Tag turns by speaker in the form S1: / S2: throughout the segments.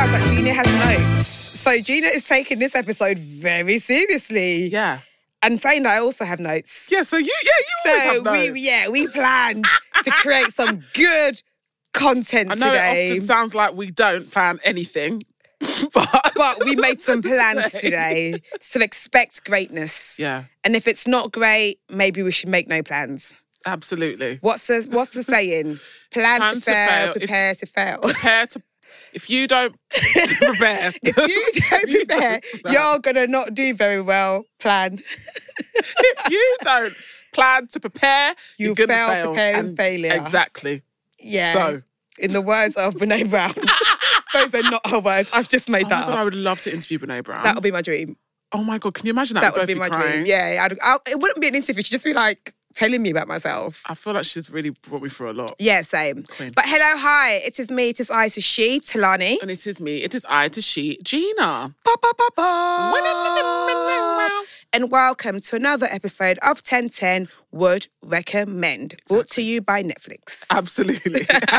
S1: us that Gina has notes. So Gina is taking this episode very seriously.
S2: Yeah.
S1: And saying that I also have notes.
S2: Yeah, so you always have notes.
S1: we planned to create some good content
S2: I know
S1: today.
S2: it often sounds like we don't plan anything, but
S1: we made some plans today. So expect greatness.
S2: Yeah.
S1: And if it's not great, maybe we should make no plans.
S2: Absolutely.
S1: What's the saying? Plan to fail, prepare to fail.
S2: If you don't prepare.
S1: If you don't prepare, you're going to not do very well. Plan.
S2: If you don't plan to prepare, you're going to fail.
S1: Preparing failure.
S2: Exactly.
S1: Yeah.
S2: So.
S1: In the words of Brene Brown. Those are not her words. I've just made that up.
S2: I would love to interview Brene Brown.
S1: That would be my dream.
S2: Oh my God, can you imagine that?
S1: That would be my dream. Yeah, it wouldn't be an interview. She'd just be like telling me about myself.
S2: I feel like she's really brought me through a lot.
S1: Yeah, same.
S2: Queen.
S1: But hello, hi. It is me, it is I, it is she, Talani.
S2: And it is me, it is I, it is she, Gina.
S1: And welcome to another episode of 1010 Would Recommend. Exactly. Brought to you by Netflix.
S2: Absolutely.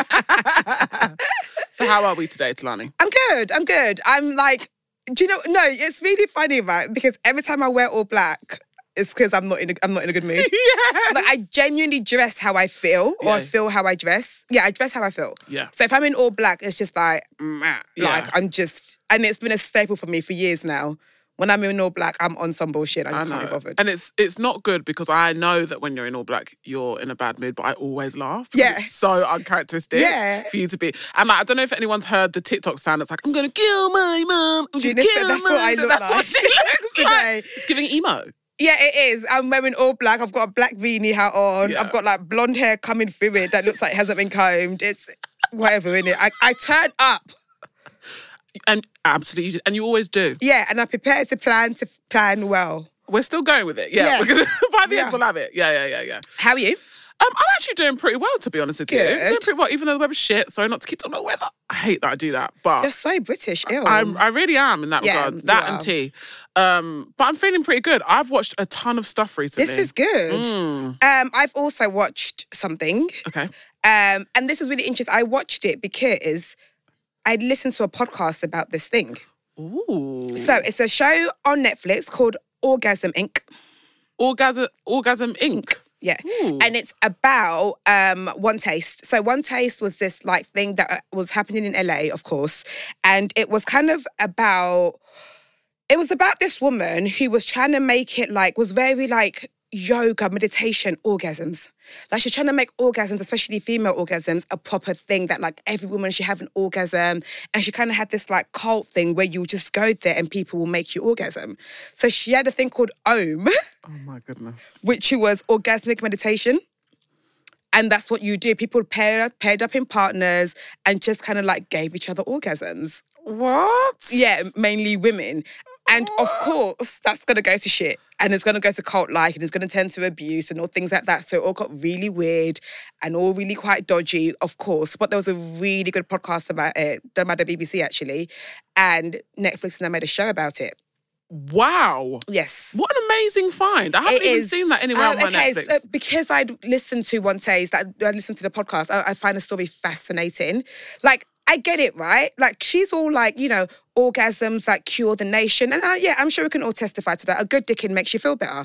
S2: So how are we today, Talani?
S1: I'm good. I'm like, do you know, no, it's really funny, right? Because every time I wear all black, it's because I'm not in a good mood.
S2: Yes.
S1: Like I genuinely dress how I feel, or I feel how I dress. Yeah, I dress how I feel.
S2: Yeah.
S1: So if I'm in all black, it's just like I'm just, and it's been a staple for me for years now. When I'm in all black, I'm on some bullshit. I just can't be bothered.
S2: And it's not good because I know that when you're in all black, you're in a bad mood, but I always laugh.
S1: Yeah.
S2: It's so uncharacteristic for you to be. And like, I don't know if anyone's heard the TikTok sound. It's like, I'm going to kill my mum.
S1: That's what I look like.
S2: That's what she looks like. It's giving emo.
S1: Yeah, it is. I'm wearing all black. I've got a black beanie hat on. Yeah. I've got like blonde hair coming through it that looks like it hasn't been combed. It's whatever, innit? I turn up.
S2: And absolutely, and you always do.
S1: Yeah, and I'm prepared to plan well.
S2: We're still going with it. Yeah. We're gonna, by the end, we'll have it. Yeah.
S1: How are you?
S2: I'm actually doing pretty well, to be honest with you. Doing pretty well, even though the weather's shit. Sorry not to keep talking about weather. I hate that I do that. But
S1: you're so British, ew.
S2: I really am in that regard. That and tea. But I'm feeling pretty good. I've watched a ton of stuff recently.
S1: This is good. I've also watched something.
S2: Okay.
S1: And this is really interesting. I watched it because I'd listened to a podcast about this thing.
S2: Ooh.
S1: So it's a show on Netflix called Orgasm Inc.
S2: Orgasm Inc.
S1: Yeah.
S2: Ooh.
S1: And it's about One Taste. So One Taste was this like thing that was happening in LA, of course. And it was kind of about this woman who was trying to make it like, was very like yoga, meditation, orgasms. Like she's trying to make orgasms, especially female orgasms, a proper thing that like every woman should have an orgasm. And she kind of had this like cult thing where you just go there and people will make you orgasm. So she had a thing called OM.
S2: Oh my goodness.
S1: Which was orgasmic meditation. And that's what you do. People paired up in partners and just kind of like gave each other orgasms.
S2: What?
S1: Yeah, mainly women. And of course, that's going to go to shit. And it's going to go to cult-like and it's going to turn to abuse and all things like that. So it all got really weird and all really quite dodgy, of course. But there was a really good podcast about it, done by the BBC actually. And Netflix now made a show about it.
S2: Wow.
S1: Yes.
S2: What an amazing find. I haven't even seen that anywhere on my Netflix.
S1: So because I'd listened to One Taste, I listened to the podcast, I find the story fascinating. Like, I get it, right? Like, she's all like, you know, orgasms like cure the nation. And I'm sure we can all testify to that. A good dicking makes you feel better.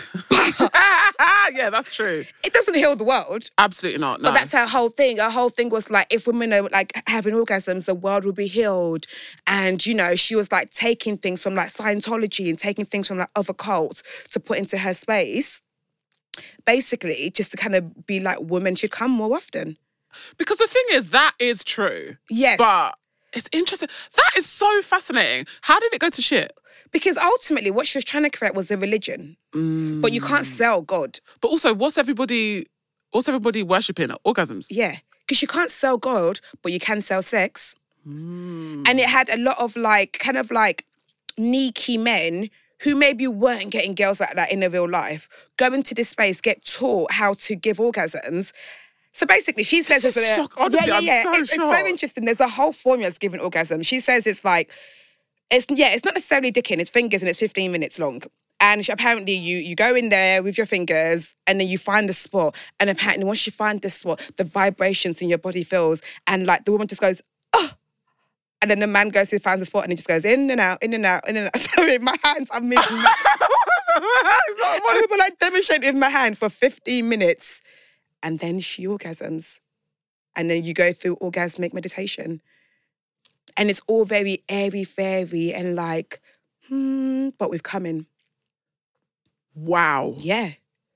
S2: Yeah, that's true.
S1: It doesn't heal the world.
S2: Absolutely not, no.
S1: But that's her whole thing. Her whole thing was like, if women are like having orgasms, the world will be healed. And, you know, she was like taking things from like Scientology and taking things from like other cults to put into her space. Basically, just to kind of be like, women should come more often.
S2: Because the thing is, that is true.
S1: Yes.
S2: But it's interesting. That is so fascinating. How did it go to shit?
S1: Because ultimately, what she was trying to create was a religion. But you can't sell God.
S2: But also, what's everybody worshipping? Orgasms?
S1: Yeah. Because you can't sell God, but you can sell sex. And it had a lot of like, kind of like sneaky men who maybe weren't getting girls like that in their real life, go into this space, get taught how to give orgasms. So basically, she says
S2: it's honestly,
S1: it's so interesting. There's a whole formula that's giving orgasm. She says it's like, it's not necessarily dicking, it's fingers and it's 15 minutes long. And apparently you go in there with your fingers and then you find the spot. And apparently once you find the spot, the vibrations in your body feels. And like the woman just goes, oh. And then the man goes to finds the spot and he just goes in and out, in and out, in and out. So in my hands, I'm moving. I would like demonstrate with my hand for 15 minutes. And then she orgasms. And then you go through orgasmic meditation. And it's all very airy-fairy and like, but we've come in.
S2: Wow.
S1: Yeah.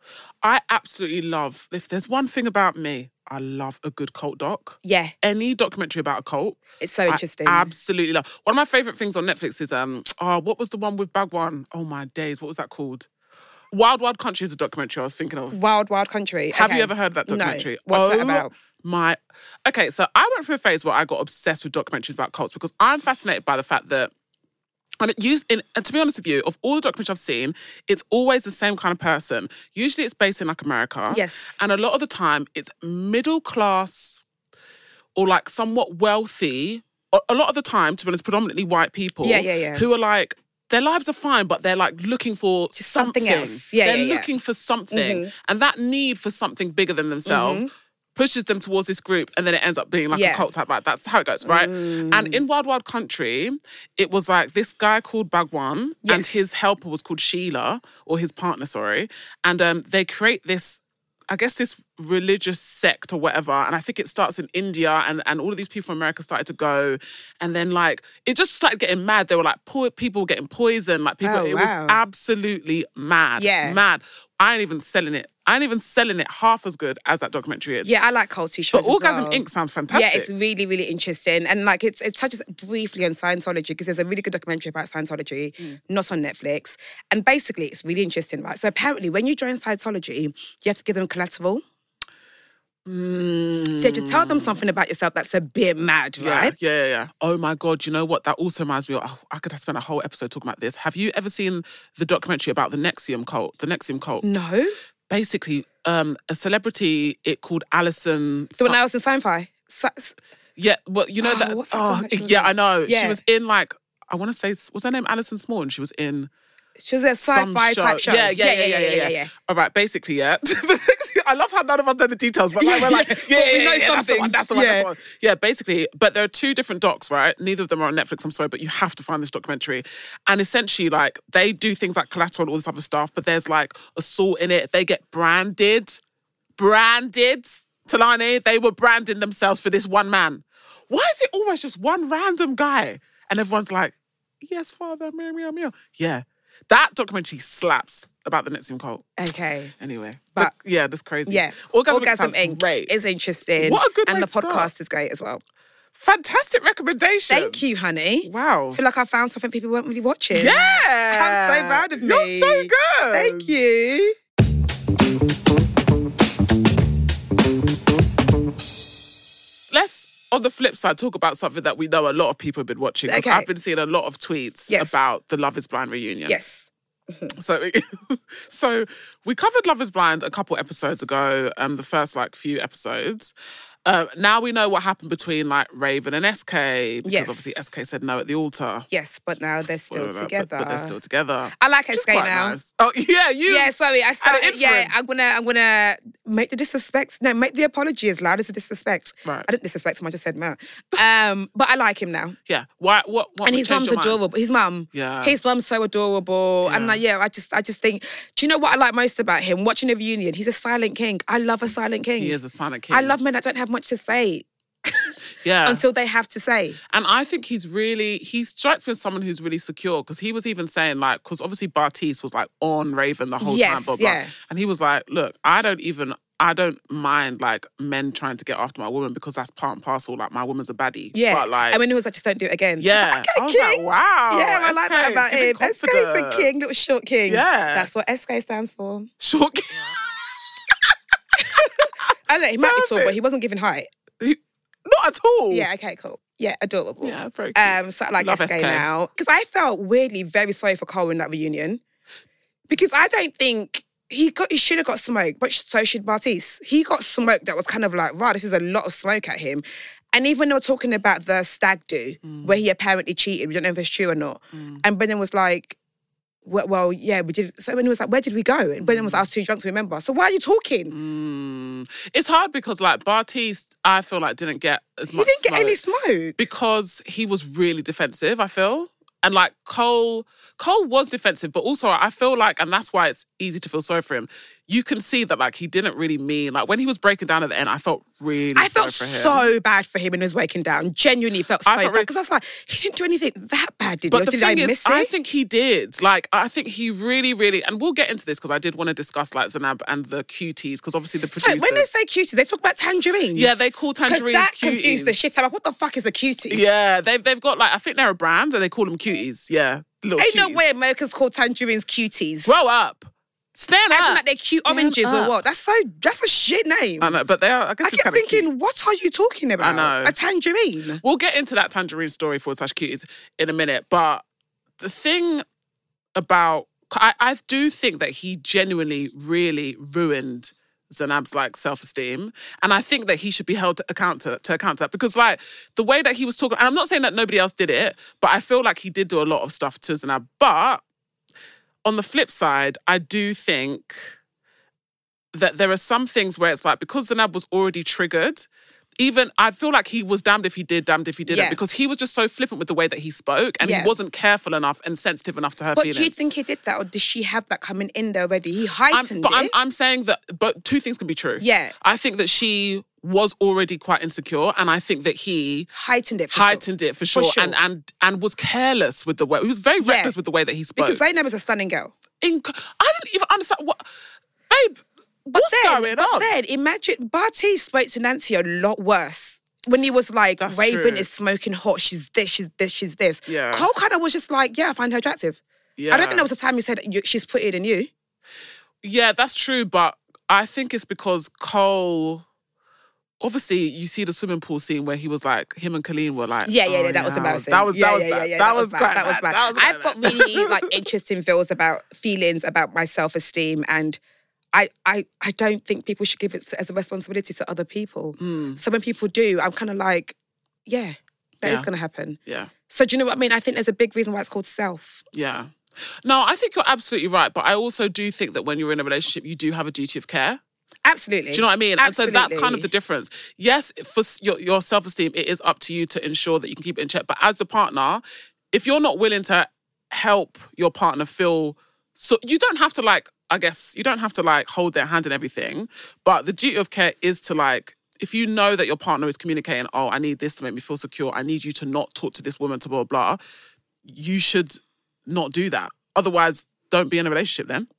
S2: I absolutely love, if there's one thing about me, I love a good cult doc.
S1: Yeah.
S2: Any documentary about a cult.
S1: It's so interesting.
S2: I absolutely love. One of my favourite things on Netflix is, what was the one with Bhagwan? Oh my days, what was that called? Wild Wild Country is a documentary I was thinking of.
S1: Wild Wild Country.
S2: Have you ever heard of that documentary?
S1: No. What's that about?
S2: Okay, so I went through a phase where I got obsessed with documentaries about cults because I'm fascinated by the fact that, and to be honest with you, of all the documentaries I've seen, it's always the same kind of person. Usually it's based in like America.
S1: Yes.
S2: And a lot of the time it's middle class or like somewhat wealthy. A lot of the time, to be honest, predominantly white people.
S1: Yeah.
S2: Who are like, their lives are fine, but they're like looking for something
S1: else.
S2: They're looking for something. Mm-hmm. And that need for something bigger than themselves pushes them towards this group, and then it ends up being like a cult type. Like, that's how it goes, right? And in Wild Wild Country, it was like this guy called Bhagwan and his helper was called Sheila, or his partner, sorry. And they create this, I guess, this religious sect or whatever. And I think it starts in India, and all of these people from America started to go. And then like, it just started getting mad. They were like, people were getting poisoned. Like people, it was absolutely mad.
S1: Yeah.
S2: Mad. I ain't even selling it half as good as that documentary is.
S1: Yeah, I like culty shows.
S2: But Orgasm Inc. sounds fantastic.
S1: Yeah, it's really, really interesting. And like it touches briefly on Scientology, because there's a really good documentary about Scientology, not on Netflix. And basically it's really interesting, right? So apparently when you join Scientology, you have to give them collateral. So you have to tell them something about yourself that's a bit mad, right?
S2: Yeah. Oh my God, you know what? That also reminds me of, I could have spent a whole episode talking about this. Have you ever seen the documentary about the NXIVM cult? The NXIVM cult?
S1: No.
S2: Basically, a celebrity, called Alison...
S1: The one that was in Sci-Fi?
S2: Yeah, well, you know that...
S1: What's that
S2: yeah, I know.
S1: Yeah.
S2: She was in like, I want to say, was her name Alison Small? And she was in...
S1: She was a sci-fi type show.
S2: Yeah. All right, basically, yeah. I love how none of us know the details, but like, we're like,
S1: we know something.
S2: That's the one. Yeah, basically, but there are two different docs, right? Neither of them are on Netflix, I'm sorry, but you have to find this documentary. And essentially, like, they do things like collateral and all this other stuff, but there's like assault in it. They get branded. Talani, they were branding themselves for this one man. Why is it always just one random guy? And everyone's like, yes, father, meow. Yeah. That documentary slaps about the NXIVM cult.
S1: Okay.
S2: Anyway. But yeah, that's crazy.
S1: Yeah.
S2: Orgasm Inc.
S1: Great. Is interesting.
S2: What a good
S1: And
S2: way
S1: the
S2: to
S1: podcast
S2: start.
S1: is great as well.
S2: Fantastic recommendation.
S1: Thank you, honey.
S2: Wow.
S1: I feel like I found something people weren't really watching.
S2: Yeah.
S1: I'm so proud of me.
S2: You're so good.
S1: Thank you.
S2: Let's, on the flip side, talk about something that we know a lot of people have been watching. Because I've been seeing a lot of tweets about the Love is Blind reunion.
S1: Yes.
S2: So we covered Love is Blind a couple episodes ago, the first like few episodes. Now we know what happened between like Raven and SK, because obviously SK said no at the altar.
S1: Yes, but now they're still together.
S2: But they're still together.
S1: I like SK now.
S2: Nice. Oh yeah, you.
S1: Yeah, sorry. I started.
S2: Yeah,
S1: I'm gonna make the apology as loud as the disrespect.
S2: Right.
S1: I didn't disrespect him. I just said no. But I like him now.
S2: Yeah. Why? What?
S1: And his mum's adorable. His mum.
S2: Yeah.
S1: His mum's so adorable. Yeah. And like, I just think. Do you know what I like most about him? Watching the reunion, he's a silent king. I love a silent king.
S2: He is a silent king.
S1: I love men that don't have much to say.
S2: Yeah.
S1: Until they have to say.
S2: And I think he strikes me as someone who's really secure, because he was even saying like, because obviously Bartiz was like on Raven the whole time. Blah, blah. And he was like, look, I don't mind like men trying to get after my woman, because that's part and parcel. Like, my woman's a baddie.
S1: Yeah.
S2: But like,
S1: and when he was like, just don't do it again.
S2: Yeah.
S1: Okay,
S2: I was
S1: king.
S2: like, wow.
S1: Yeah, I like that about him. SK's a king, little short king.
S2: Yeah.
S1: That's what SK stands for.
S2: Short king.
S1: I don't know, he might be tall, but he wasn't given height.
S2: Not at all.
S1: Yeah, okay, cool. Yeah, adorable.
S2: Yeah, that's very cute.
S1: So I like
S2: Love
S1: SK now. Because I felt weirdly very sorry for Cole in that reunion. Because I don't think he should have got smoked, but so should Bartiz. He got smoked that was kind of like, wow, this is a lot of smoke at him. And even when they were talking about the stag do, where he apparently cheated, we don't know if it's true or not. And Brendan was like, well, yeah, we did. So when he was like, where did we go? And Brendan was like, I was too drunk to remember. So why are you talking?
S2: It's hard because like Bartise, I feel like didn't get as much.
S1: He didn't get any smoke
S2: because he was really defensive. I feel, and like Cole was defensive, but also I feel like, and that's why it's easy to feel sorry for him. You can see that like he didn't really mean, like when he was breaking down at the end, I felt really sorry for him.
S1: So bad for him when he was breaking down. Genuinely felt so bad because I was like, he didn't do anything that bad, did he?
S2: But the thing is, I think he did. Like, I think he really, really, and we'll get into this because I did want to discuss like Zanab and the cuties because obviously the producers.
S1: So when they say cuties, they talk about tangerines.
S2: Yeah, they call tangerines cuties.
S1: Because that confused the shit out of me. What the fuck is a cutie?
S2: Yeah, they've got like, I think they're a brand and they call them cuties. Yeah, little
S1: Ain't
S2: cuties.
S1: no way Americans call tangerines cuties.
S2: Grow up. Stand up.
S1: Like they're cute oranges or what? That's a shit name.
S2: I know, but they are. I guess
S1: I kept thinking, cute. What are you talking about?
S2: I know.
S1: A tangerine.
S2: We'll get into that tangerine story for /cuties in a minute. But the thing about, I do think that he genuinely really ruined Zanab's like self-esteem, and I think that he should be held to account to that because like the way that he was talking. And I'm not saying that nobody else did it, but I feel like he did do a lot of stuff to Zanab, but. On the flip side, I do think that there are some things where it's like, because Zanab was already triggered, even I feel like he was damned if he did, damned if he didn't, because he was just so flippant with the way that he spoke and he wasn't careful enough and sensitive enough to her feelings.
S1: But do you think he did that, or does she have that coming in there already? He heightened it.
S2: I'm saying that, but two things can be true.
S1: Yeah.
S2: I think that she was already quite insecure, and I think that he
S1: heightened it for sure.
S2: And was careless with the way he was very reckless with the way that he spoke.
S1: Because Zainab was a stunning girl.
S2: I didn't even understand what, babe. What's going on?
S1: But then imagine Bartise spoke to Nancy a lot worse. When he was like,
S2: That's
S1: Raven
S2: true.
S1: is smoking hot, she's this, she's this, she's this.
S2: Yeah.
S1: Cole kind of was just like, yeah, I find her attractive.
S2: Yeah.
S1: I don't think there was a time he said she's prettier than you.
S2: Yeah, that's true, but I think it's because Cole. Obviously, you see the swimming pool scene where he was like, him and Colleen were like,
S1: yeah, that was embarrassing.
S2: That was bad. That was bad.
S1: I've got really like interesting feels about feelings about my self-esteem, and I don't think people should give it as a responsibility to other people. So when people do, I'm kind of like, that is going to happen.
S2: Yeah.
S1: So do you know what I mean? I think there's a big reason why it's called self.
S2: Yeah. No, I think you're absolutely right, but I also do think that when you're in a relationship, you do have a duty of care.
S1: Absolutely.
S2: Do you know what I mean?
S1: Absolutely.
S2: And so that's kind of the difference. Yes, for your self-esteem, it is up to you to ensure that you can keep it in check. But as the partner, if you're not willing to help your partner feel... So you don't have to like, I guess, you don't have to like hold their hand and everything. But the duty of care is to like, if you know that your partner is communicating, oh, I need this to make me feel secure. I need you to not talk to this woman to blah, blah, blah. You should not do that. Otherwise, don't be in a relationship then.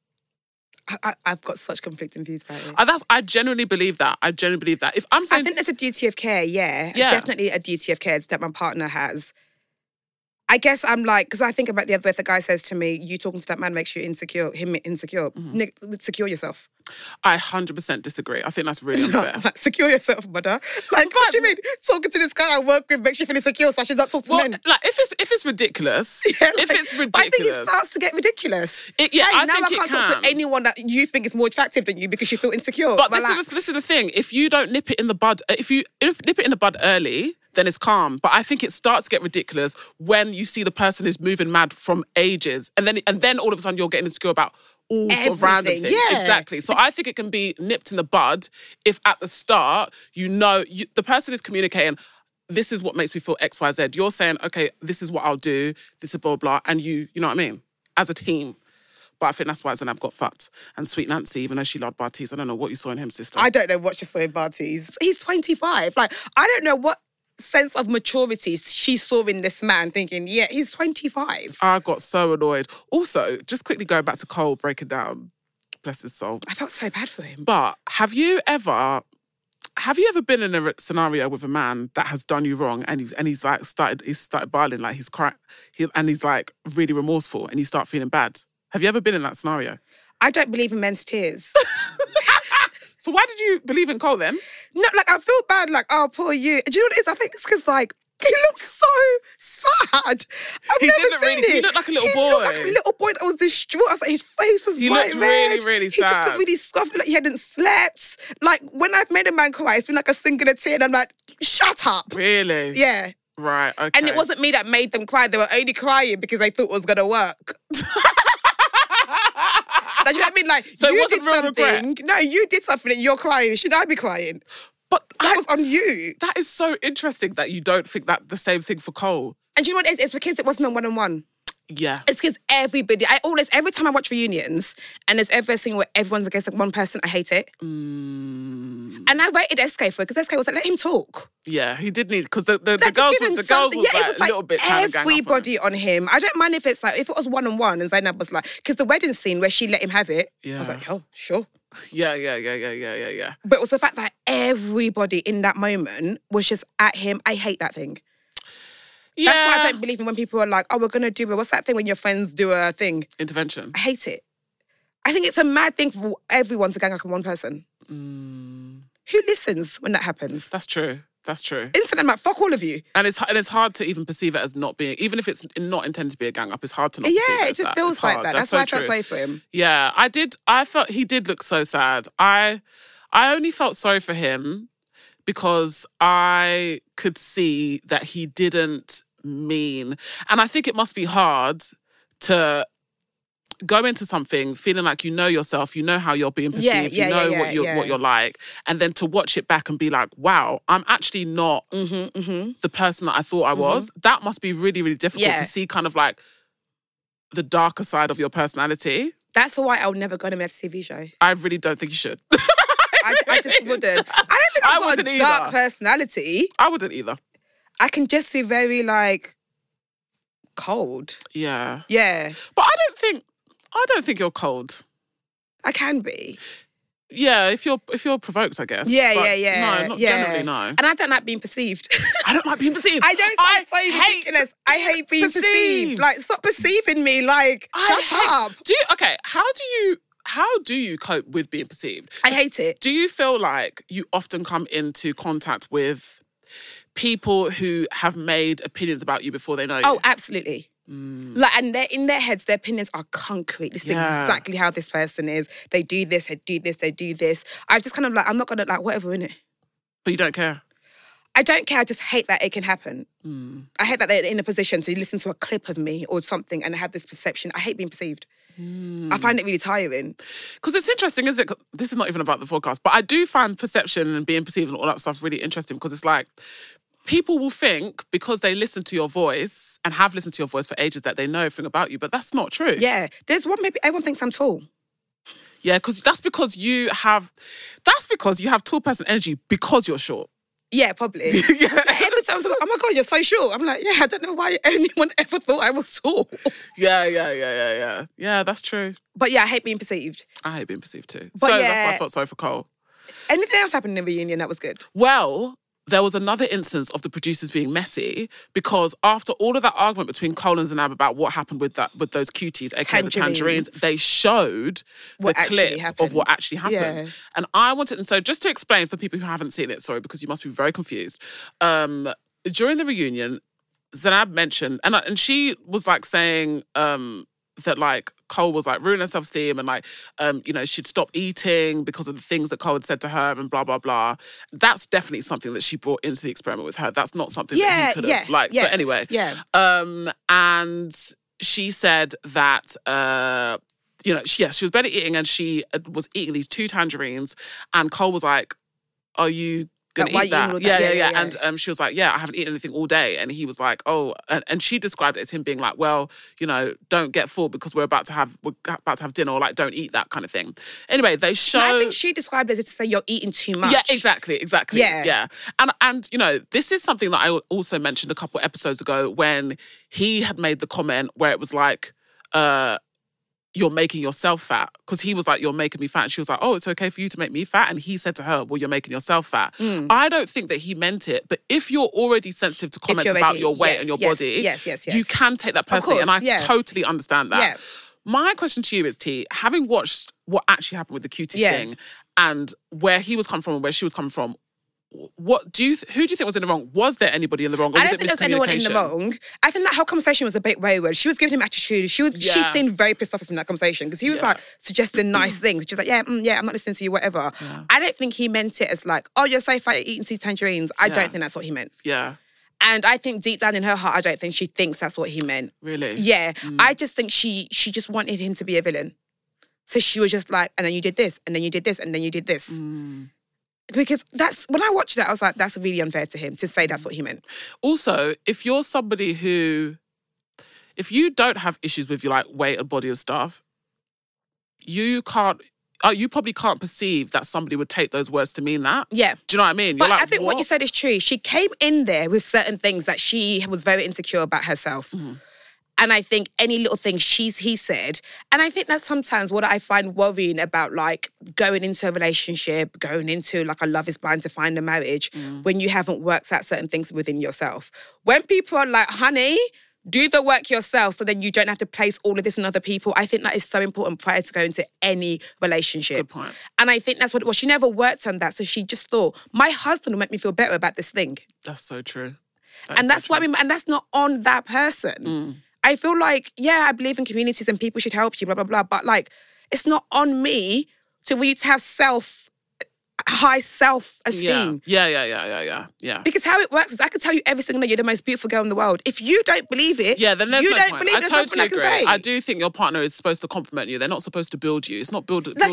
S1: I've got such conflicting views about it.
S2: I genuinely believe that. If I'm saying,
S1: I think there's a duty of care, yeah. Definitely a duty of care that my partner has. I guess I'm like, because I think about the other, if the guy says to me, you talking to that man makes you insecure, him insecure. Secure yourself.
S2: I 100% disagree. I think that's really unfair.
S1: Like, secure yourself, brother. Like, what do you mean? Talking to this guy I work with makes you feel insecure, so I should not talk to men.
S2: Like, if it's ridiculous,
S1: I think it starts to get ridiculous.
S2: I
S1: can't talk to anyone that you think is more attractive than you because you feel insecure.
S2: But this is the thing. If you don't nip it in the bud, if you nip it in the bud early, then it's calm. But I think it starts to get ridiculous when you see the person is moving mad from ages, and then all of a sudden you're getting insecure about all sort of random things.
S1: Yeah.
S2: Exactly. So I think it can be nipped in the bud if at the start you know the person is communicating, this is what makes me feel X, Y, Z. You're saying, okay, this is what I'll do, this is blah, blah, and you know what I mean? As a team. But I think that's why Zanab got fucked. And Sweet Nancy, even though she loved Bartise, I don't know what you saw in him, sister.
S1: I don't know what she saw in Bartise. He's 25. Like, I don't know what sense of maturity she saw in this man, thinking, yeah, he's 25.
S2: I got so annoyed. Also, just quickly going back to Cole breaking down, bless his soul.
S1: I felt so bad for him.
S2: But have you ever been in a scenario with a man that has done you wrong and he's like started bawling, like he's crying, and he's like really remorseful and you start feeling bad? Have you ever been in that scenario?
S1: I don't believe in men's tears.
S2: So why did you believe in Cole then?
S1: No, like, I feel bad, like, oh, poor you. Do you know what it is? I think it's because, like, he looks so sad. I've never seen it.
S2: He looked like a little boy.
S1: He looked like a little boy that was distraught. I was like, his face was bright red.
S2: He looked really, really sad.
S1: He just looked really scuffed, like he hadn't slept. Like, when I've made a man cry, it's been like a singular tear, and I'm like, shut up.
S2: Really?
S1: Yeah.
S2: Right, okay.
S1: And it wasn't me that made them cry. They were only crying because they thought it was going to work. Like, you know what I mean? Like,
S2: so
S1: you
S2: it wasn't
S1: did
S2: real
S1: something.
S2: regret.
S1: No, you did something and you're crying. Should I be crying?
S2: But
S1: that was on you.
S2: That is so interesting that you don't think that the same thing for Cole.
S1: And do you know what it is? It's because it wasn't a one-on-one.
S2: Yeah.
S1: It's because every time I watch reunions and there's ever a scene where everyone's against like one person, I hate it. And I rated SK for it because SK was like, let him talk.
S2: Yeah, he did need, because the girls was like a little bit kind of gang up on him.
S1: Everybody on him. I don't mind if it's like, if it was one-on-one and Zainab was like, because the wedding scene where she let him have it, I was like, oh, sure.
S2: Yeah.
S1: But it was the fact that everybody in that moment was just at him. I hate that thing. Yeah. That's why I don't believe in when people are like, oh, we're going to do what's that thing when your friends do a thing?
S2: Intervention.
S1: I hate it. I think it's a mad thing for everyone to gang up on one person. Who listens when that happens?
S2: That's true.
S1: Instantly, I'm like, fuck all of you.
S2: And it's hard to even perceive it as not being, even if it's not intended to be a gang up, it's hard to not perceive it as
S1: just feels like that. That's why I felt sorry for him.
S2: Yeah, I felt he did look so sad. I only felt sorry for him because I could see that he didn't mean, and I think it must be hard to go into something feeling like you know yourself, you know how you're being perceived, what you're like, and then to watch it back and be like, wow, I'm actually not the person that I thought I was. That must be really, really difficult to see kind of like the darker side of your personality.
S1: That's why I'll never go on a TV show.
S2: I really don't think you should.
S1: I just wouldn't. I don't think I've got a dark personality.
S2: I wouldn't either.
S1: I can just be very like cold.
S2: Yeah.
S1: Yeah.
S2: But I don't think you're cold.
S1: I can be.
S2: Yeah, if you're provoked, I guess.
S1: Yeah.
S2: No, not generally, no.
S1: And I don't like being perceived.
S2: I don't like being perceived.
S1: I don't sound so ridiculous. I hate being perceived. Like, stop perceiving me. Like, shut up. How do you cope with being perceived? I hate it.
S2: Do you feel like you often come into contact with people who have made opinions about you before they know you?
S1: Oh, absolutely. Like, and in their heads, their opinions are concrete. This is exactly how this person is. They do this, they do this. I just kind of like, I'm not gonna like whatever, innit?
S2: But you don't care?
S1: I don't care. I just hate that it can happen. I hate that they're in a position to listen to a clip of me or something and have this perception. I hate being perceived. I find it really tiring.
S2: Because it's interesting, isn't it? This is not even about the podcast, but I do find perception and being perceived and all that stuff really interesting because it's like, people will think because they listen to your voice and have listened to your voice for ages that they know everything about you, but that's not true.
S1: Yeah. Maybe everyone thinks I'm tall.
S2: Yeah, because that's because you have tall person energy because you're short.
S1: Yeah, probably. Every time I'm like, oh my God, you're so short. I'm like, yeah, I don't know why anyone ever thought I was tall.
S2: Yeah. Yeah, that's true.
S1: But yeah, I hate being perceived.
S2: I hate being perceived too.
S1: But
S2: so that's why I felt sorry for Cole.
S1: Anything else happened in the reunion that was good?
S2: Well, there was another instance of the producers being messy because after all of that argument between Cole and Zainab about what happened with those cuties, aka the tangerines, they showed the clip of what actually happened. Yeah. And I wanted, and so just to explain for people who haven't seen it, sorry, because you must be very confused. During the reunion, Zainab mentioned, and she was like saying that like Cole was like ruining her self-esteem and like, she'd stop eating because of the things that Cole had said to her and blah, blah, blah. That's definitely something that she brought into the experiment with her. That's not something that he could have but anyway.
S1: Yeah.
S2: And she said that, she was barely eating and she was eating these 2 tangerines and Cole was like, are you gonna eat that? Yeah. And she was like, yeah, I haven't eaten anything all day. And he was like, oh, and she described it as him being like, well, don't get full because we're about to have dinner, or like, don't eat that kind of thing. Anyway, they show.
S1: No, I think she described it as if to say you're eating too much.
S2: Yeah, exactly. Yeah. And this is something that I also mentioned a couple episodes ago when he had made the comment where it was like, you're making yourself fat. Because he was like, you're making me fat. And she was like, oh, it's okay for you to make me fat. And he said to her, well, you're making yourself fat. I don't think that he meant it. But if you're already sensitive to comments about your weight and your body, you can take that personally. And I totally understand that. Yeah. My question to you is, T, having watched what actually happened with the cuties thing and where he was coming from and where she was coming from, who do you think was in the wrong? Was there anybody in the wrong? Or
S1: I don't think there was anyone in the wrong. I think that whole conversation was a bit wayward. She was giving him attitude. She seemed very pissed off from that conversation because he was like suggesting nice things. She was like, I'm not listening to you, whatever. Yeah. I don't think he meant it as like, oh, you're so fat, you're eating 2 tangerines. I don't think that's what he meant.
S2: Yeah.
S1: And I think deep down in her heart, I don't think she thinks that's what he meant.
S2: Really?
S1: Yeah. I just think she just wanted him to be a villain. So she was just like, and then you did this, and then you did this, and then you did this. Because that's, when I watched that, I was like, that's really unfair to him to say that's what he meant.
S2: Also, if you're somebody who, if you don't have issues with your like weight and body and stuff, you probably can't perceive that somebody would take those words to mean that.
S1: Yeah.
S2: Do you know what I mean?
S1: But I think what you said is true. She came in there with certain things that she was very insecure about herself. And I think any little thing he said, and I think that's sometimes what I find worrying about, like going into a relationship, going into like a love is blind to find a marriage, when you haven't worked out certain things within yourself. When people are like, honey, do the work yourself so then you don't have to place all of this on other people. I think that is so important prior to going into any relationship.
S2: Good point.
S1: And I think that's what it was. She never worked on that. So she just thought, my husband will make me feel better about this thing.
S2: That's so true.
S1: That's what I mean. And that's not on that person. I feel like, yeah, I believe in communities and people should help you, blah, blah, blah. But like, it's not on me for you to have high self-esteem.
S2: Yeah.
S1: Because how it works is I can tell you every single day you're the most beautiful girl in the world. If you don't believe it,
S2: then there's
S1: you
S2: no
S1: don't
S2: point.
S1: believe it, there's nothing I can say.
S2: I do think your partner is supposed to compliment you. They're not supposed to build you. It's not building
S1: building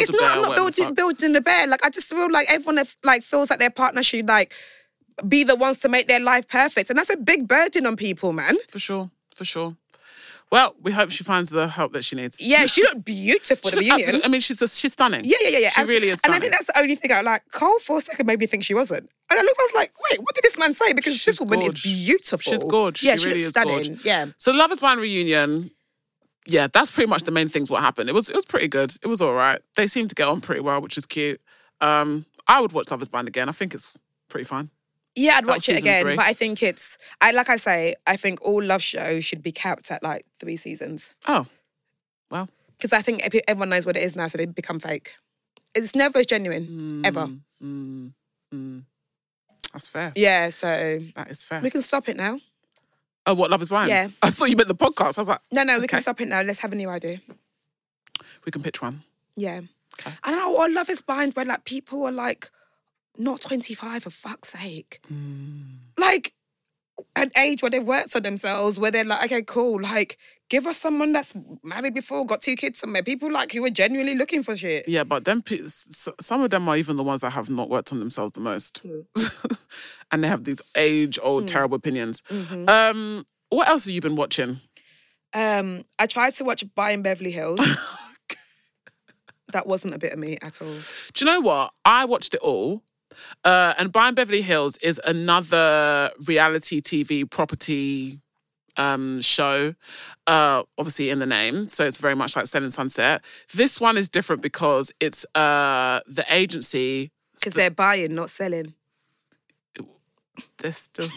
S1: a bear. Like, I just feel like everyone like feels like their partner should like be the ones to make their life perfect. And that's a big burden on people, man.
S2: For sure. Well, we hope she finds the help that she needs.
S1: Yeah, she looked beautiful at the reunion.
S2: I mean, she's stunning.
S1: Yeah.
S2: She really is stunning.
S1: And I think that's the only thing I like. Cole, for a second, made me think she wasn't. And I was like, wait, what did this man say? Because this woman is beautiful.
S2: She's gorgeous.
S1: Yeah,
S2: she really is
S1: stunning.
S2: Gorgeous.
S1: Yeah.
S2: So Love is Blind reunion, yeah, that's pretty much the main things what happened. It was pretty good. It was all right. They seemed to get on pretty well, which is cute. I would watch Love is Blind again. I think it's pretty fun.
S1: Yeah, I'd watch it again, but I think I think all love shows should be capped at like 3 seasons.
S2: Oh, well.
S1: Because I think everyone knows what it is now, so they become fake. It's never as genuine, ever.
S2: That's fair.
S1: Yeah, so...
S2: That is fair.
S1: We can stop it now.
S2: Oh, what, Love is Blind?
S1: Yeah.
S2: I thought you meant the podcast. I was like...
S1: No, we can stop it now. Let's have a new idea.
S2: We can pitch one.
S1: Yeah.
S2: Okay.
S1: I don't know, or Love is Blind, where like people are like... Not 25, for fuck's sake. Like, an age where they've worked on themselves, where they're like, okay, cool. Like, give us someone that's married before, got 2 kids somewhere. People like who are genuinely looking for shit.
S2: Yeah, but then some of them are even the ones that have not worked on themselves the most. And they have these age-old terrible opinions. What else have you been watching?
S1: I tried to watch Buying Beverly Hills. That wasn't a bit of me at all.
S2: Do you know what? I watched it all. And Buying Beverly Hills is another reality TV property show, obviously in the name. So it's very much like Selling Sunset. This one is different because it's the agency.
S1: Because they're buying, not selling.
S2: They're still...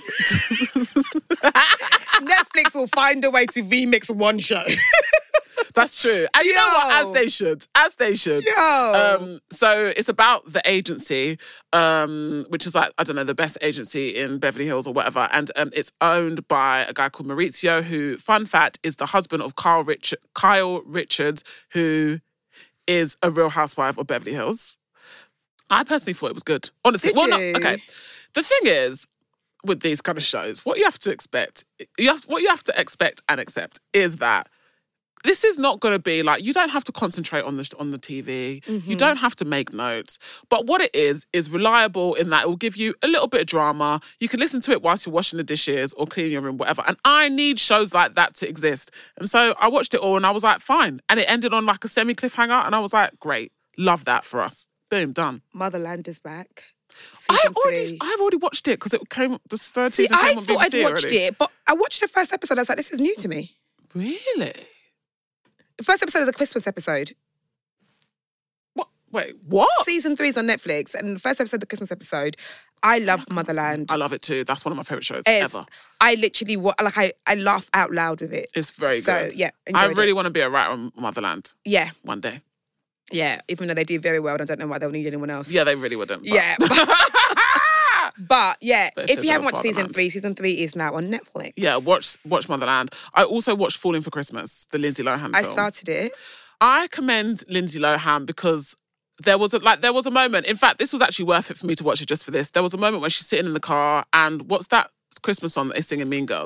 S1: Netflix will find a way to remix one show.
S2: That's true. And you know what? As they should. So it's about the agency, which is like, I don't know, the best agency in Beverly Hills or whatever. And it's owned by a guy called Maurizio, who, fun fact, is the husband of Kyle Richards, who is a Real Housewife of Beverly Hills. I personally thought it was good. Honestly.
S1: Did you?
S2: Okay. The thing is, with these kind of shows, what you have to expect and accept is that this is not going to be like, you don't have to concentrate on the TV. You don't have to make notes. But what it is reliable in that it will give you a little bit of drama. You can listen to it whilst you're washing the dishes or cleaning your room, whatever. And I need shows like that to exist. And so I watched it all and I was like, fine. And it ended on like a semi-cliffhanger. And I was like, great. Love that for us. Boom, done.
S1: Motherland is back.
S2: I've already watched it because it came, the third season came on BBC
S1: I thought I'd watched
S2: already.
S1: it, but I watched the first episode. I was like, this is new to me.
S2: Really?
S1: The first episode is a Christmas episode.
S2: What? Wait, what?
S1: Season 3 is on Netflix, and the first episode, the Christmas episode. I love Motherland.
S2: I love it too. That's one of my favourite shows ever.
S1: I literally, I laugh out loud with it.
S2: It's very good.
S1: So, yeah,
S2: I really want to be a writer on Motherland.
S1: Yeah.
S2: One day.
S1: Yeah, even though they do very well, and I don't know why they'll need anyone else.
S2: Yeah, they really wouldn't. But.
S1: Yeah. But yeah,
S2: But
S1: if you haven't watched season 3 is now on Netflix.
S2: Yeah, watch Motherland. I also watched Falling for Christmas, the Lindsay Lohan film.
S1: I started it.
S2: I commend Lindsay Lohan because there was a moment. In fact, this was actually worth it for me to watch it just for this. There was a moment where she's sitting in the car and what's that Christmas song that they sing in Mean Girls?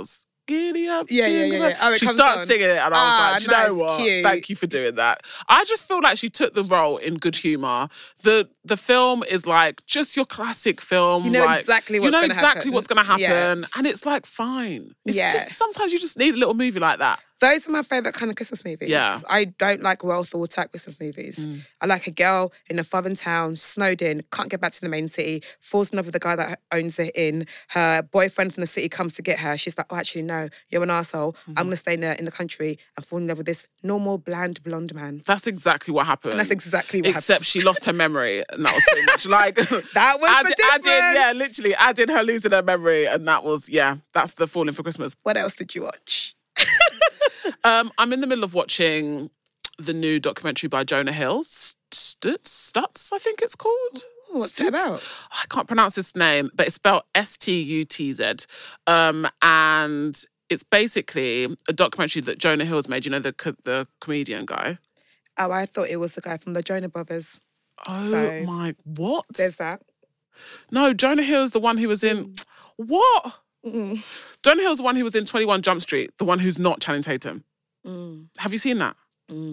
S2: Giddy up.
S1: Yeah. Oh,
S2: she started singing it and I was like, do you know what?
S1: Cute.
S2: Thank you for doing that. I just feel like she took the role in good humour. The film is like just your classic film.
S1: You know exactly what's going to happen.
S2: Yeah. And it's like fine. It's just sometimes you just need a little movie like that.
S1: Those are my favourite kind of Christmas movies.
S2: Yeah.
S1: I don't like well-thought-out Christmas movies. I like a girl in a foreign town, snowed in, can't get back to the main city, falls in love with the guy that owns the inn. Her boyfriend from the city comes to get her. She's like, oh, actually, no, you're an arsehole. I'm going to stay in the country and fall in love with this normal, bland, blonde man.
S2: That's exactly what happened.
S1: And that's exactly what happened.
S2: Except she lost her memory, and that was pretty much like...
S1: that was the difference.
S2: Literally added her losing her memory, and that was, that's the Falling for Christmas.
S1: What else did you watch?
S2: I'm in the middle of watching the new documentary by Jonah Hill, Stutz, I think it's called.
S1: Ooh, what's it about?
S2: I can't pronounce his name, but it's spelled Stutz. And it's basically a documentary that Jonah Hill's made. You know, the comedian guy.
S1: Oh, I thought it was the guy from the Jonah Brothers.
S2: Oh my, what?
S1: There's that.
S2: No, Jonah Hill's the one who was in... What?
S1: Mm.
S2: Jonah Hill's the one who was in 21 Jump Street, the one who's not Channing Tatum. Have you seen that?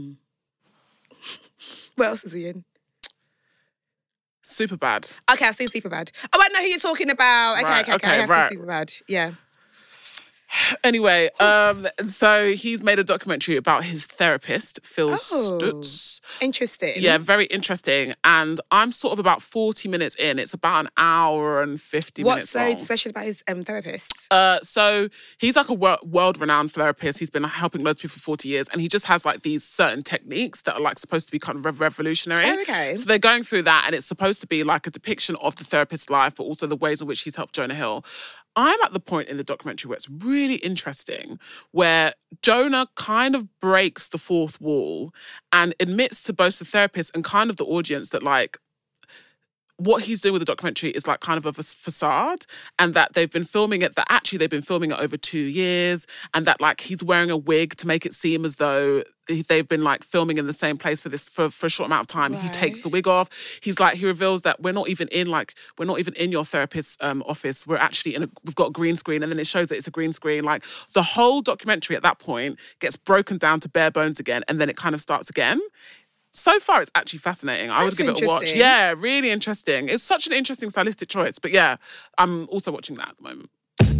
S1: What else is he in?
S2: Superbad.
S1: Okay, I've seen Superbad. Oh, I know who you're talking about. Okay, I've seen Superbad. Yeah.
S2: Anyway, so he's made a documentary about his therapist, Phil Stutz.
S1: Interesting.
S2: Yeah, very interesting. And I'm sort of about 40 minutes in. It's about an hour and 50 minutes long.
S1: What's so special about his therapist?
S2: So he's like a world-renowned therapist. He's been helping loads of people for 40 years. And he just has like these certain techniques that are like supposed to be kind of revolutionary.
S1: Oh, okay.
S2: So they're going through that and it's supposed to be like a depiction of the therapist's life, but also the ways in which he's helped Jonah Hill. I'm at the point in the documentary where it's really interesting, where Jonah kind of breaks the fourth wall and admits to both the therapist and kind of the audience that like, what he's doing with the documentary is like kind of a facade, and that they've been filming it over 2 years, and that like he's wearing a wig to make it seem as though they've been like filming in the same place for a short amount of time. Right. He takes the wig off. He reveals that we're not even in your therapist's office. We're actually we've got a green screen, and then it shows that it's a green screen. Like the whole documentary at that point gets broken down to bare bones again, and then it kind of starts again. So far, it's actually fascinating. I would give it a watch. Yeah, really interesting. It's such an interesting stylistic choice. But yeah, I'm also watching that at the moment.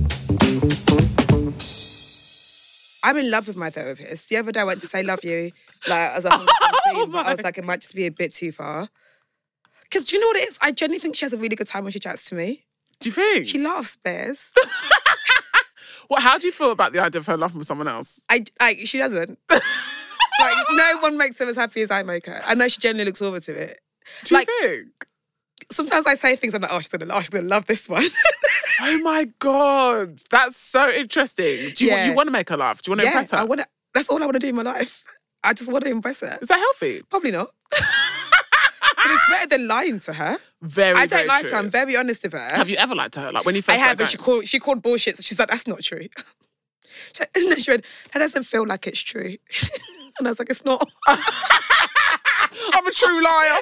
S1: I'm in love with my therapist. The other day I went to say love you, like as a but I was like, it might just be a bit too far. Because do you know what it is? I genuinely think she has a really good time when she chats to me.
S2: Do you think?
S1: She laughs, Bears.
S2: How do you feel about the idea of her laughing with someone else?
S1: She doesn't. Like, no one makes her as happy as I make her. I know she genuinely looks forward to it.
S2: Do you think?
S1: Sometimes I say things, I'm like, she's gonna love this one.
S2: Oh my God. That's so interesting. Do you want to make her laugh? Do you want to impress her?
S1: That's all I want to do in my life. I just want to impress her.
S2: Is that healthy?
S1: Probably not. But it's better than lying to her.
S2: I
S1: don't lie to her. I'm very honest with her.
S2: Have you ever lied to her? Like when you first
S1: I have, and she called bullshit. So she's like, that's not true. She went, that doesn't feel like it's true. And I was like, it's not.
S2: I'm a true liar.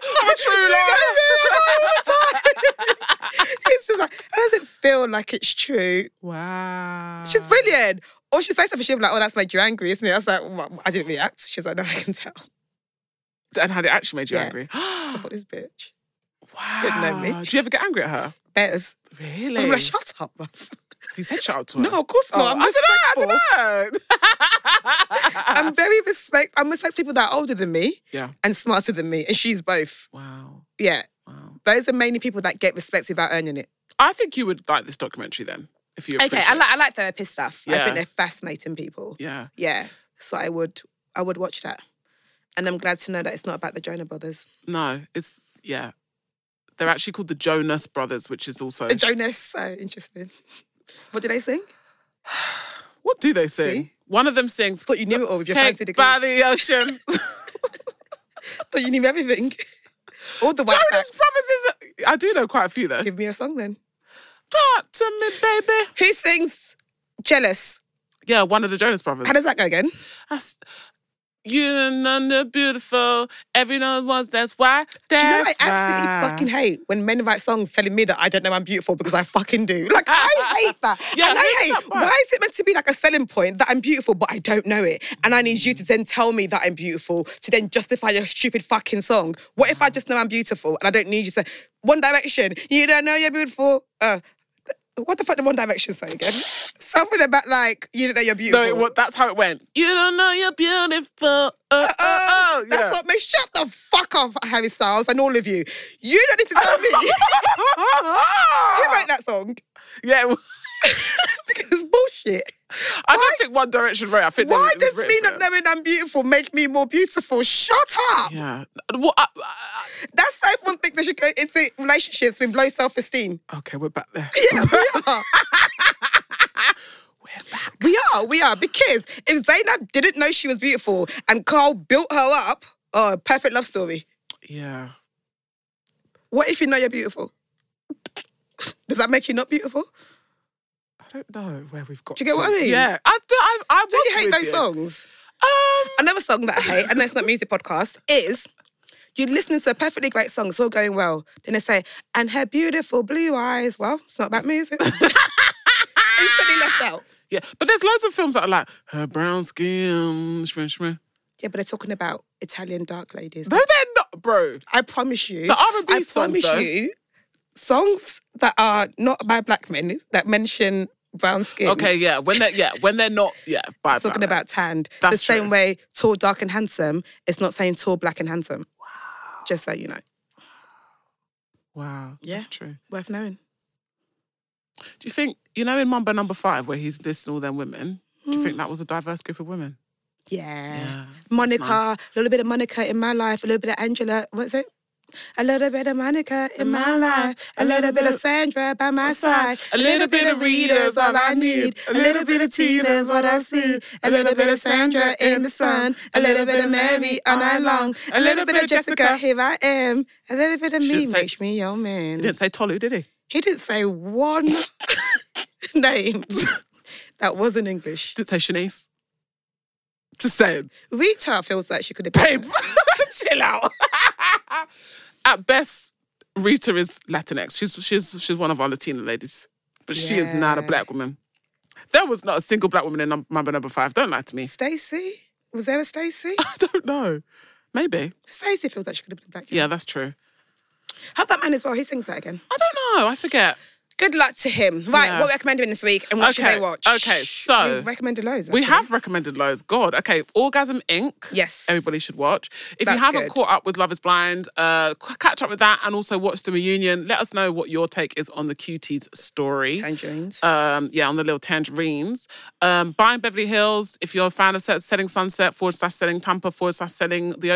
S1: It's just like, it doesn't feel like it's true.
S2: Wow.
S1: She's brilliant. Or she says something, she'll be like, oh, that's made you angry, isn't it? I was like, well, I didn't react. She was like, no, I can tell.
S2: And had it actually made you angry?
S1: I thought, this bitch.
S2: Wow.
S1: Didn't know me.
S2: Do you ever get angry at her?
S1: Bears.
S2: Really?
S1: I'm like, shut up, bruv.
S2: You said shut up to her?
S1: No, of course not. I'm respectful.
S2: I don't know.
S1: I'm respectful people that are older than me and smarter than me. And she's both.
S2: Wow.
S1: Yeah. Wow. Those are mainly people that get respect without earning it.
S2: I think you would like this documentary then. If you
S1: okay, I like therapist stuff. Yeah. I think they're fascinating people.
S2: Yeah.
S1: Yeah. So I would watch that. And I'm glad to know that it's not about the Jonah Brothers.
S2: No, it's, yeah. They're actually called the Jonas Brothers, which is also...
S1: The Jonas, so interesting. What do they sing?
S2: What do they sing?
S1: See?
S2: One of them sings...
S1: Thought you knew it all with your fancy degree.
S2: By the ocean.
S1: Thought you knew everything. All the white
S2: Jonas Brothers is... I do know quite a few though.
S1: Give me a song then.
S2: Talk to me, baby.
S1: Who sings Jealous?
S2: Yeah, one of the Jonas Brothers.
S1: How does that go again?
S2: You know you're beautiful. Everyone wants, that's why.
S1: Do you know what I absolutely fucking hate? When men write songs telling me that I don't know I'm beautiful because I fucking do. Like, I hate that.
S2: Yeah,
S1: and I hate, why is it meant to be like a selling point that I'm beautiful, but I don't know it? And I need you to then tell me that I'm beautiful to then justify your stupid fucking song. What if I just know I'm beautiful and I don't need you to say, One Direction, you don't know you're beautiful? What the fuck did One Direction say again? Something about like, you don't know you're beautiful.
S2: No, that's how it went. You don't know you're beautiful. Yeah.
S1: That's what makes, shut the fuck up, Harry Styles, and all of you. You don't need to tell me. Who wrote that song?
S2: Yeah.
S1: Because it's bullshit.
S2: I don't think One Direction wrote. I think
S1: why does me not knowing I'm beautiful make me more beautiful? Shut up.
S2: Yeah. Well,
S1: that's why everyone thinks they should go into relationships with low self-esteem.
S2: Okay, we're back there.
S1: Yeah, we are.
S2: We're back.
S1: We are. Because if Zaynab didn't know she was beautiful and Carl built her up, perfect love story.
S2: Yeah.
S1: What if you know you're beautiful? Does that make you not beautiful?
S2: I don't know where we've got.
S1: Do you get what I mean?
S2: Yeah. I
S1: do you hate those songs? Another song that I hate, and it's not music podcast, is you're listening to a perfectly great song, it's all going well. Then they say, and her beautiful blue eyes. Well, it's not about music. Instantly left out.
S2: Yeah, but there's loads of films that are like, her brown skin,
S1: Yeah, but they're talking about Italian dark ladies.
S2: No, they're not, bro.
S1: I promise you.
S2: The R&B songs,
S1: I promise you, songs that are not by black men, that mention brown skin.
S2: Okay, yeah. When they're not, by
S1: it's talking about tanned.
S2: That's
S1: the same
S2: true.
S1: way tall, dark and handsome, it's not saying tall, black and handsome. Wow. Just so you know.
S2: Wow.
S1: Yeah.
S2: That's true.
S1: Worth knowing.
S2: Do you think, in Mambo No. 5, where he's listing all them women, do you think that was a diverse group of women?
S1: Yeah. Monica, nice. A little bit of Monica in my life, a little bit of Angela, what's it? A little bit of Monica in my life, a little bit of Sandra by my side, a little bit of Rita's all I need, a little bit of Tina's what I see, a little bit of Sandra in the sun, a little bit of Mary all night long, a little bit of Jessica, here I am, a little bit of me, makes me your man.
S2: He didn't say Tolu, did he?
S1: He didn't say one name that wasn't English.
S2: Didn't say Shanice. Just saying.
S1: Rita feels like she could have been.
S2: Babe, chill out. At best, Rita is Latinx. She's one of our Latina ladies. But she is not a black woman. There was not a single black woman in Mambo No. 5. Don't lie to me.
S1: Stacey? Was there a Stacey?
S2: I don't know. Maybe.
S1: Stacey feels like she could have been black.
S2: Yeah, that's true.
S1: Have that man as well. Who sings that again?
S2: I don't know. I forget.
S1: Good luck to him. Right, what recommend him this week and what should they watch?
S2: Okay, so...
S1: We've recommended loads, actually.
S2: We have recommended loads. God. Okay, Orgasm Inc.
S1: Yes.
S2: Everybody should watch. If you haven't caught up with Love is Blind, catch up with that and also watch the reunion. Let us know what your take is on the Cuties story.
S1: Tangerines.
S2: On the little tangerines. Buying Beverly Hills, if you're a fan of Selling Sunset, /Selling Tampa, /Selling the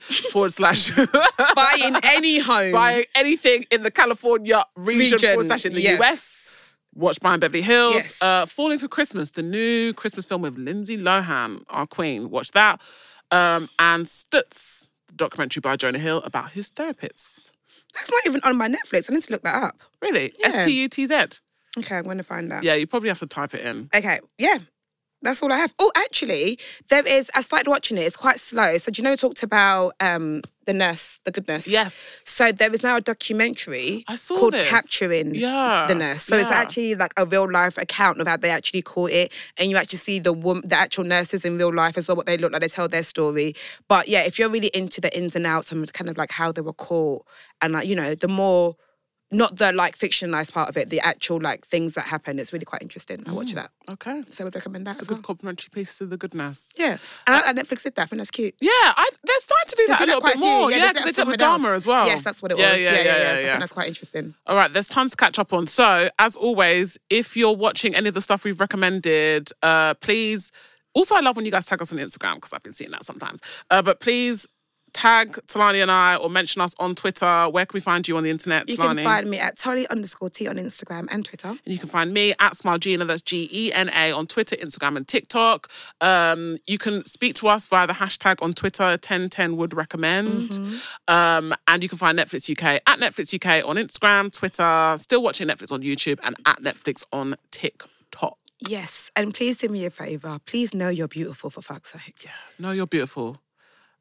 S2: OC, /
S1: Buying any home.
S2: Buying anything in the California region. / in the US. Watch Buying Beverly Hills.
S1: Yes.
S2: Falling for Christmas, the new Christmas film with Lindsay Lohan, our queen. Watch that. And Stutz, the documentary by Jonah Hill about his therapist.
S1: That's not even on my Netflix. I need to look that up.
S2: Really?
S1: Yeah.
S2: STUTZ.
S1: Okay, I'm going to find that.
S2: Yeah, you probably have to type it in.
S1: Okay, yeah. That's all I have. Oh, actually, I started watching it. It's quite slow. So do you know we talked about the nurse, the good nurse?
S2: Yes.
S1: So there is now a documentary
S2: called
S1: Capturing the Nurse. So it's actually like a real life account of how they actually caught it. And you actually see the actual nurses in real life as well, what they look like, they tell their story. But yeah, if you're really into the ins and outs and kind of like how they were caught and like, the more... Not the like fictionalized part of it, the actual like things that happen. It's really quite interesting. I'll watch that.
S2: Okay.
S1: So I would recommend that
S2: It's
S1: as
S2: a good complimentary piece to the good nurse.
S1: Yeah. And Netflix did that. I think that's cute.
S2: Yeah, they're starting to do that a little bit more. Yeah, because they did it with Dharma as well.
S1: Yes, that's what it was.
S2: Yeah.
S1: So I think that's quite interesting.
S2: All right, there's tons to catch up on. So, as always, if you're watching any of the stuff we've recommended, please... Also, I love when you guys tag us on Instagram because I've been seeing that sometimes. But please... tag Talani and I or mention us on Twitter. Where can we find you on the internet,
S1: You
S2: Talani?
S1: can find me at Tolly_T on Instagram and Twitter.
S2: And you can find me at Smargina, that's Gena, on Twitter, Instagram and TikTok. You can speak to us via the hashtag on Twitter, 1010 would recommend. And you can find Netflix UK at Netflix UK on Instagram, Twitter, still watching Netflix on YouTube and at Netflix on TikTok.
S1: Yes, and please do me a favour. Please know you're beautiful, for fuck's sake.
S2: Yeah, know you're beautiful.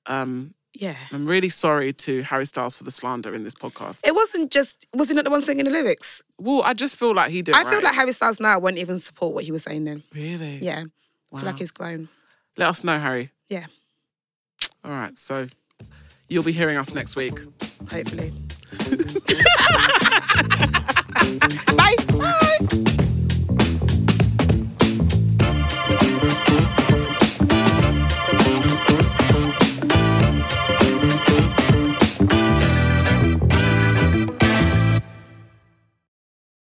S1: Yeah.
S2: I'm really sorry to Harry Styles for the slander in this podcast.
S1: It wasn't just, was he not the one singing the lyrics?
S2: Well, I just feel like he did.
S1: I feel like Harry Styles now won't even support what he was saying then.
S2: Really?
S1: Yeah.
S2: Wow.
S1: I feel like he's grown.
S2: Let us know, Harry.
S1: Yeah.
S2: All right, so you'll be hearing us next week.
S1: Hopefully.